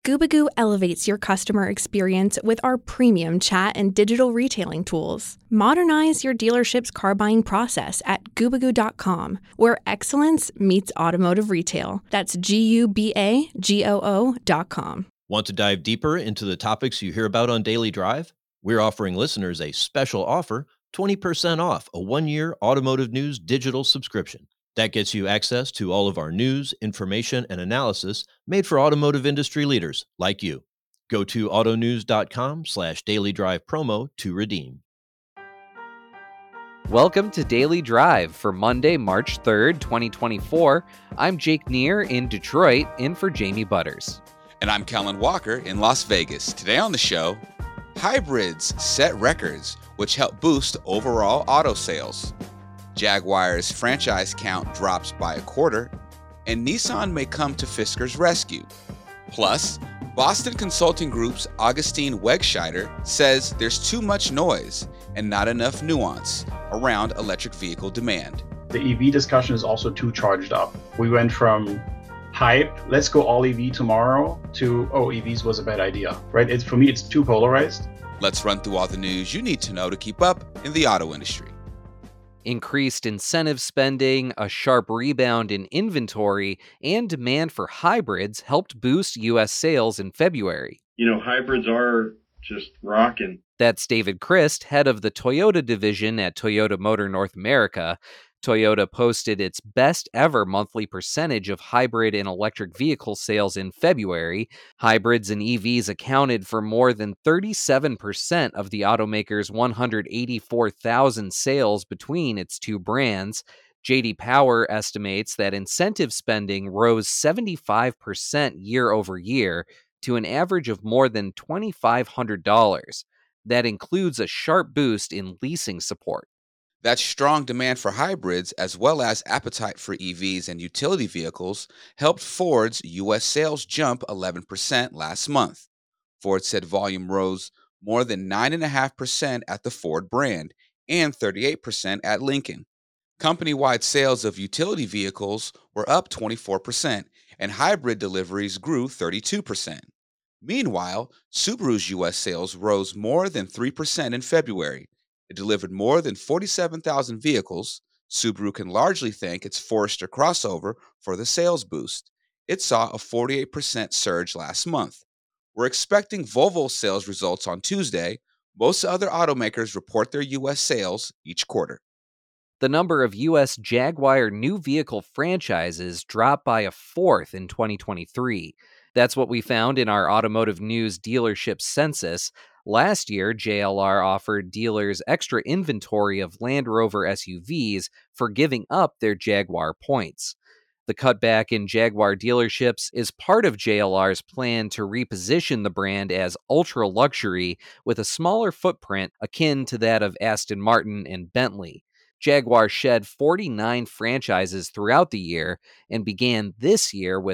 Gubagoo elevates your customer experience with our premium chat and digital retailing tools. Modernize your dealership's car buying process at Gubagoo.com, where excellence meets automotive retail. That's Gubagoo.com. Want to dive deeper into the topics you hear about on Daily Drive? We're offering listeners a special offer, 20% off a 1-year Automotive News digital subscription. That gets you access to all of our news, information, and analysis made for automotive industry leaders like you. Go to autonews.com/Daily Drive promo to redeem. Welcome to Daily Drive for Monday, March 3rd, 2024. I'm Jake Neer in Detroit, in for Jamie Butters. And I'm Kellen Walker in Las Vegas. Today on the show, hybrids set records, which help boost overall auto sales. Jaguar's franchise count drops by a quarter, and Nissan may come to Fisker's rescue. Plus, Boston Consulting Group's Augustine Wegscheider says there's too much noise and not enough nuance around electric vehicle demand. The EV discussion is also too charged up. We went from hype, let's go all EV tomorrow, to, EVs was a bad idea, right? For me, it's too polarized. Let's run through all the news you need to know to keep up in the auto industry. Increased incentive spending, a sharp rebound in inventory, and demand for hybrids helped boost U.S. sales in February. Hybrids are just rocking. That's David Christ, head of the Toyota division at Toyota Motor North America. Toyota posted its best ever monthly percentage of hybrid and electric vehicle sales in February. Hybrids and EVs accounted for more than 37% of the automaker's 184,000 sales between its two brands. J.D. Power estimates that incentive spending rose 75% year over year to an average of more than $2,500. That includes a sharp boost in leasing support. That strong demand for hybrids, as well as appetite for EVs and utility vehicles, helped Ford's U.S. sales jump 11% last month. Ford said volume rose more than 9.5% at the Ford brand and 38% at Lincoln. Company-wide sales of utility vehicles were up 24%, and hybrid deliveries grew 32%. Meanwhile, Subaru's U.S. sales rose more than 3% in February. It delivered more than 47,000 vehicles. Subaru can largely thank its Forester crossover for the sales boost. It saw a 48% surge last month. We're expecting Volvo sales results on Tuesday. Most other automakers report their U.S. sales each quarter. The number of U.S. Jaguar new vehicle franchises dropped by a fourth in 2023. That's what we found in our Automotive News dealership census. Last year, JLR offered dealers extra inventory of Land Rover SUVs for giving up their Jaguar points. The cutback in Jaguar dealerships is part of JLR's plan to reposition the brand as ultra-luxury with a smaller footprint akin to that of Aston Martin and Bentley. Jaguar shed 49 franchises throughout the year and began this year with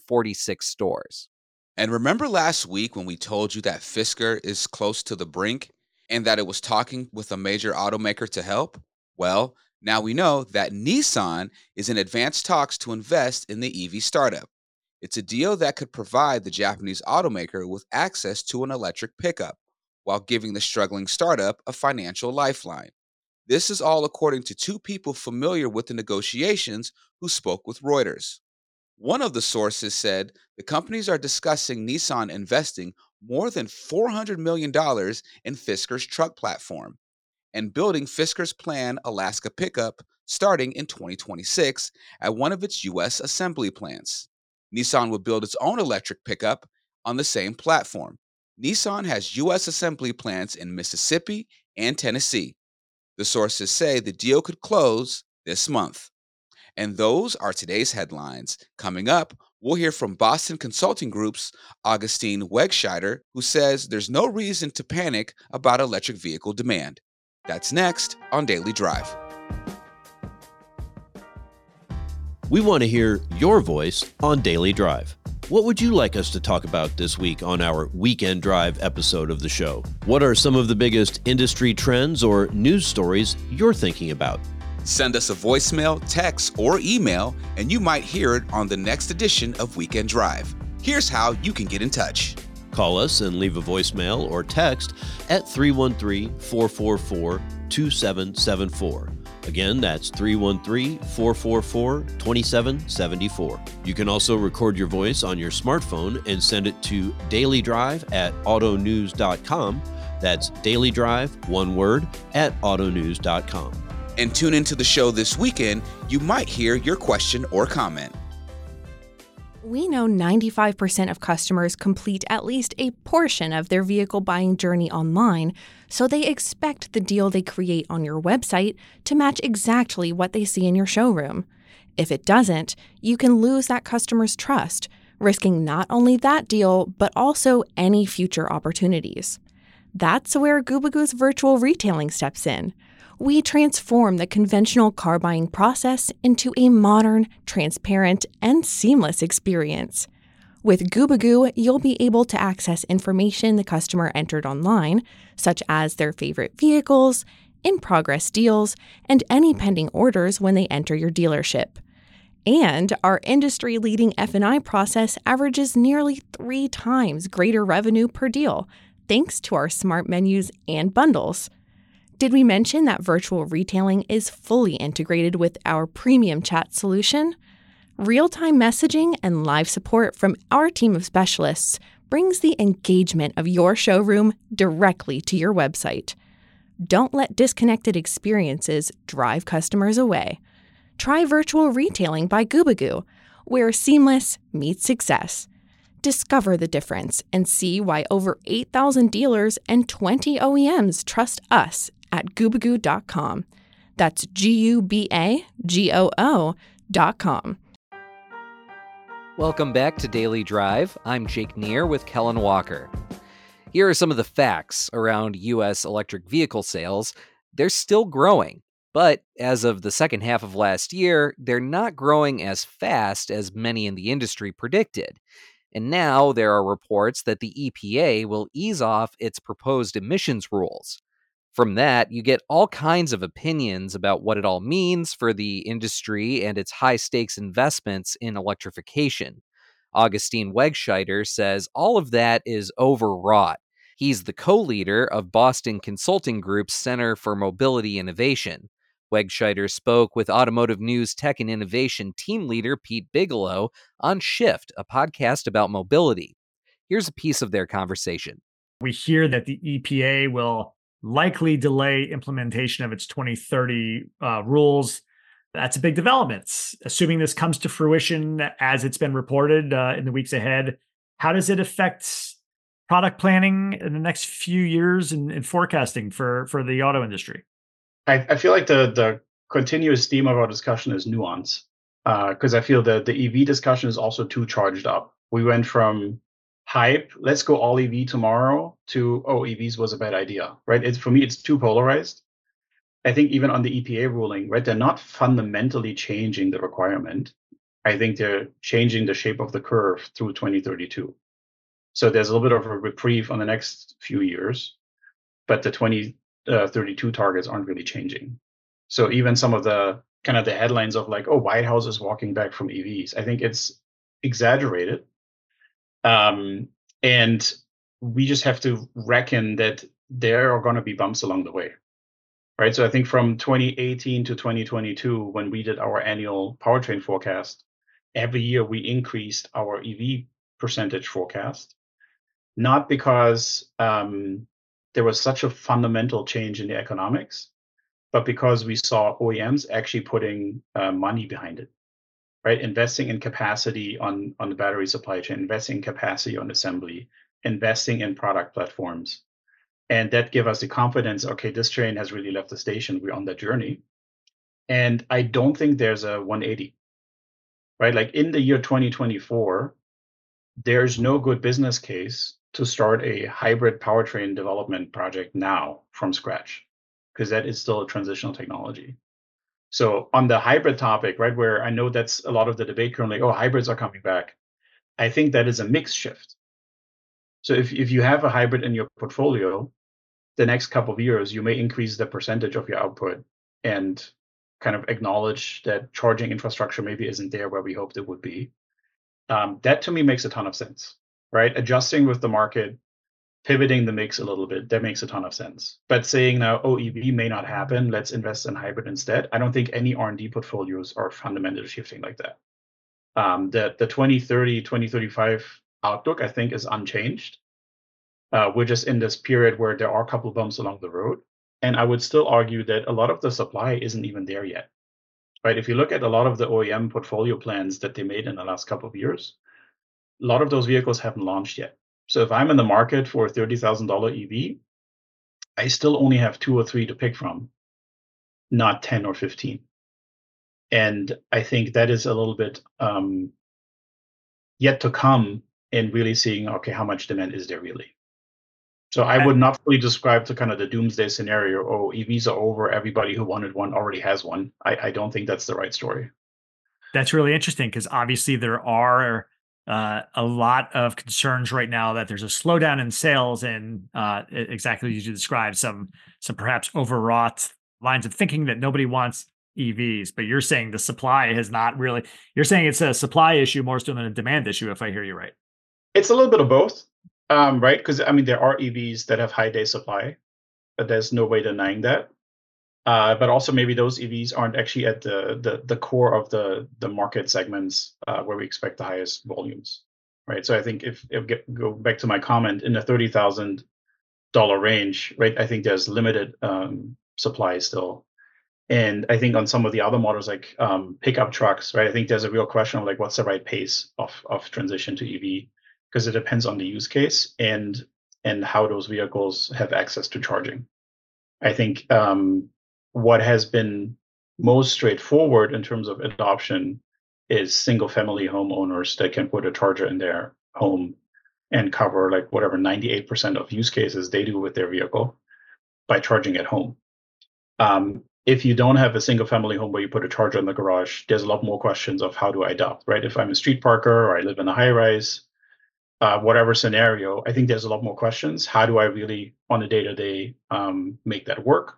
146 stores. And remember last week when we told you that Fisker is close to the brink and that it was talking with a major automaker to help? Well, now we know that Nissan is in advanced talks to invest in the EV startup. It's a deal that could provide the Japanese automaker with access to an electric pickup while giving the struggling startup a financial lifeline. This is all according to two people familiar with the negotiations who spoke with Reuters. One of the sources said the companies are discussing Nissan investing more than $400 million in Fisker's truck platform and building Fisker's planned Alaska pickup starting in 2026 at one of its U.S. assembly plants. Nissan will build its own electric pickup on the same platform. Nissan has U.S. assembly plants in Mississippi and Tennessee. The sources say the deal could close this month. And those are today's headlines. Coming up, we'll hear from Boston Consulting Group's Augustine Wegscheider, who says there's no reason to panic about electric vehicle demand. That's next on Daily Drive. We want to hear your voice on Daily Drive. What would you like us to talk about this week on our Weekend Drive episode of the show? What are some of the biggest industry trends or news stories you're thinking about? Send us a voicemail, text, or email, and you might hear it on the next edition of Weekend Drive. Here's how you can get in touch. Call us and leave a voicemail or text at 313-444-2774. Again, that's 313-444-2774. You can also record your voice on your smartphone and send it to dailydrive@autonews.com. That's dailydrive, one word, @autonews.com. And tune into the show this weekend. You might hear your question or comment. We know 95% of customers complete at least a portion of their vehicle buying journey online, so they expect the deal they create on your website to match exactly what they see in your showroom. If it doesn't, you can lose that customer's trust, risking not only that deal, but also any future opportunities. That's where Gubagoo's virtual retailing steps in. We transform the conventional car buying process into a modern, transparent, and seamless experience. With Gubagoo, you'll be able to access information the customer entered online, such as their favorite vehicles, in-progress deals, and any pending orders when they enter your dealership. And our industry-leading F&I process averages nearly 3 times greater revenue per deal, thanks to our smart menus and bundles. Did we mention that virtual retailing is fully integrated with our premium chat solution? Real-time messaging and live support from our team of specialists brings the engagement of your showroom directly to your website. Don't let disconnected experiences drive customers away. Try virtual retailing by Gubagoo, where seamless meets success. Discover the difference and see why over 8,000 dealers and 20 OEMs trust us at Gubagoo.com. That's GUBAGOO.com. Welcome back to Daily Drive. I'm Jake Neer with Kellen Walker. Here are some of the facts around U.S. electric vehicle sales. They're still growing, but as of the second half of last year, they're not growing as fast as many in the industry predicted. And now there are reports that the EPA will ease off its proposed emissions rules. From that, you get all kinds of opinions about what it all means for the industry and its high-stakes investments in electrification. Augustine Wegscheider says all of that is overwrought. He's the co-leader of Boston Consulting Group's Center for Mobility Innovation. Wegscheider spoke with Automotive News Tech and Innovation team leader Pete Bigelow on Shift, a podcast about mobility. Here's a piece of their conversation. We hear that the EPA will likely delay implementation of its 2030 rules. That's a big development. Assuming this comes to fruition as it's been reported in the weeks ahead, how does it affect product planning in the next few years and forecasting for the auto industry? I feel like the continuous theme of our discussion is nuance, because I feel that the EV discussion is also too charged up. We went from hype, let's go all EV tomorrow, to, oh, EVs was a bad idea, right? For me, it's too polarized. I think even on the EPA ruling, right, they're not fundamentally changing the requirement. I think they're changing the shape of the curve through 2032. So there's a little bit of a reprieve on the next few years, but the 2032 targets aren't really changing. So even some of the kind of the headlines of like, oh, White House is walking back from EVs, I think it's exaggerated. And we just have to reckon that there are going to be bumps along the way, right? So I think from 2018 to 2022, when we did our annual powertrain forecast, every year we increased our EV percentage forecast, not because there was such a fundamental change in the economics, but because we saw OEMs actually putting money behind it. Right, investing in capacity on the battery supply chain, investing in capacity on assembly, investing in product platforms. And that gave us the confidence, okay, this train has really left the station. We're on that journey. And I don't think there's a 180, right? Like in the year 2024, there's no good business case to start a hybrid powertrain development project now from scratch, because that is still a transitional technology. So on the hybrid topic, right, where I know that's a lot of the debate currently, oh, hybrids are coming back. I think that is a mix shift. So if you have a hybrid in your portfolio, the next couple of years, you may increase the percentage of your output and kind of acknowledge that charging infrastructure maybe isn't there where we hoped it would be. That to me makes a ton of sense, right? Adjusting with the market, pivoting the mix a little bit, that makes a ton of sense. But saying now, oh, EV may not happen, let's invest in hybrid instead. I don't think any R&D portfolios are fundamentally shifting like that. The 2030, 2035 outlook, I think, is unchanged. We're just in this period where there are a couple of bumps along the road. And I would still argue that a lot of the supply isn't even there yet, right? If you look at a lot of the OEM portfolio plans that they made in the last couple of years, a lot of those vehicles haven't launched yet. So if I'm in the market for a $30,000 EV, I still only have 2 or 3 to pick from, not 10 or 15. And I think that is a little bit yet to come in really seeing, okay, how much demand is there really? So I would not fully describe to kind of the doomsday scenario, oh, EVs are over, everybody who wanted one already has one. I don't think that's the right story. That's really interesting because obviously there are a lot of concerns right now that there's a slowdown in sales and exactly as you described, some perhaps overwrought lines of thinking that nobody wants EVs, but you're saying the supply has not really, you're saying it's a supply issue more so than a demand issue, if I hear you right. It's a little bit of both, right? Because I mean, there are EVs that have high day supply, but there's no way denying that. But also maybe those EVs aren't actually at the core of the market segments where we expect the highest volumes, right? So I think if go back to my comment in the $30,000 range, right? I think there's limited supply still, and I think on some of the other models like pickup trucks, right? I think there's a real question of like what's the right pace of transition to EV, because it depends on the use case and how those vehicles have access to charging. I think what has been most straightforward in terms of adoption is single family homeowners that can put a charger in their home and cover like whatever 98% of use cases they do with their vehicle by charging at home. If you don't have a single family home where you put a charger in the garage, there's a lot more questions of how do I adopt, right? If I'm a street parker or I live in a high rise, whatever scenario, I think there's a lot more questions. How do I really on a day-to-day make that work?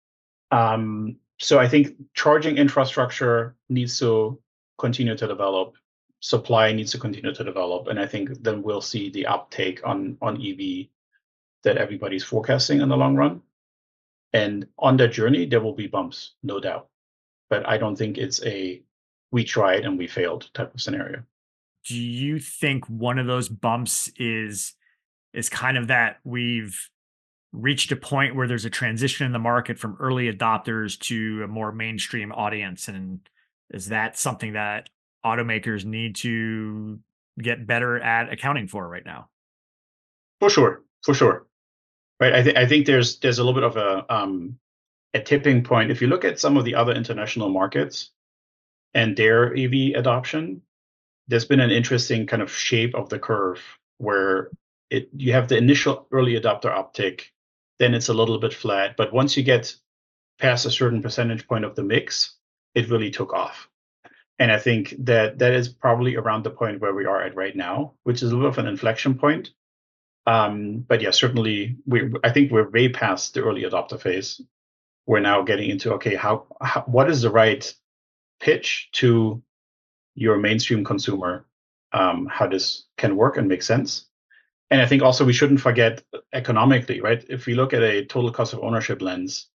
So I think charging infrastructure needs to continue to develop, supply needs to continue to develop, and I think then we'll see the uptake on EV that everybody's forecasting in the long run. And on that journey, there will be bumps, no doubt. But I don't think it's a we tried and we failed type of scenario. Do you think one of those bumps is kind of that we've reached a point where there's a transition in the market from early adopters to a more mainstream audience? And is that something that automakers need to get better at accounting for right now? For sure. Right. I think there's a little bit of a tipping point. If you look at some of the other international markets and their EV adoption, there's been an interesting kind of shape of the curve where you have the initial early adopter uptick, then it's a little bit flat. But once you get past a certain percentage point of the mix, it really took off. And I think that is probably around the point where we are at right now, which is a little of an inflection point. But yeah, certainly, I think we're way past the early adopter phase. We're now getting into, okay, what is the right pitch to your mainstream consumer, how this can work and make sense. And I think also we shouldn't forget economically, right? If we look at a total cost of ownership lens,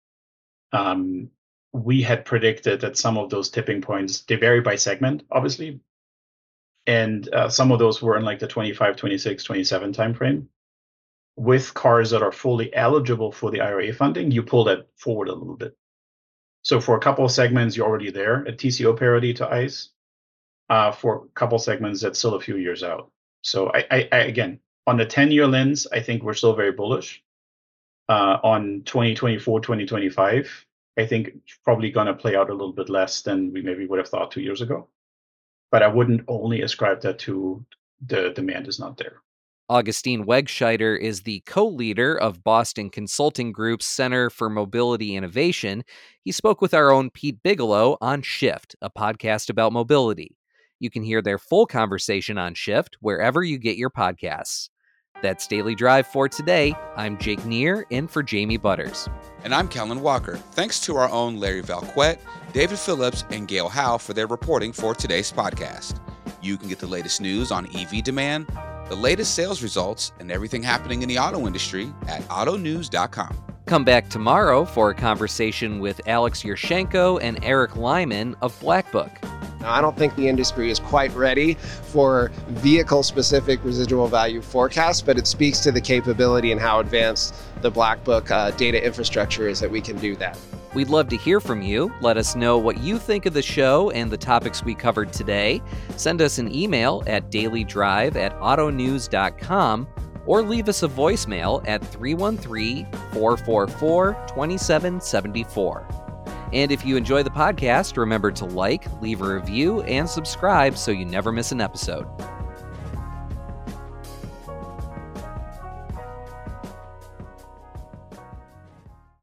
we had predicted that some of those tipping points, they vary by segment, obviously. And some of those were in like the 25, 26, 27 timeframe. With cars that are fully eligible for the IRA funding, you pull that forward a little bit. So for a couple of segments, you're already there at TCO parity to ICE. For a couple of segments, that's still a few years out. So I again, on the 10-year lens, I think we're still very bullish. On 2024, 2025, I think it's probably going to play out a little bit less than we maybe would have thought 2 years ago. But I wouldn't only ascribe that to the demand is not there. Augustine Wegscheider is the co-leader of Boston Consulting Group's Center for Mobility Innovation. He spoke with our own Pete Bigelow on Shift, a podcast about mobility. You can hear their full conversation on Shift wherever you get your podcasts. That's Daily Drive for today. I'm Jake Neer, in for Jamie Butters. And I'm Kellen Walker. Thanks to our own Larry Valquette, David Phillips, and Gail Howe for their reporting for today's podcast. You can get the latest news on EV demand, the latest sales results, and everything happening in the auto industry at autonews.com. Come back tomorrow for a conversation with Alex Yershenko and Eric Lyman of Black Book. Now, I don't think the industry is quite ready for vehicle-specific residual value forecasts, but it speaks to the capability and how advanced the Black Book data infrastructure is that we can do that. We'd love to hear from you. Let us know what you think of the show and the topics we covered today. Send us an email at dailydrive@autonews.com or leave us a voicemail at 313-444-2774. And if you enjoy the podcast, remember to like, leave a review, and subscribe so you never miss an episode.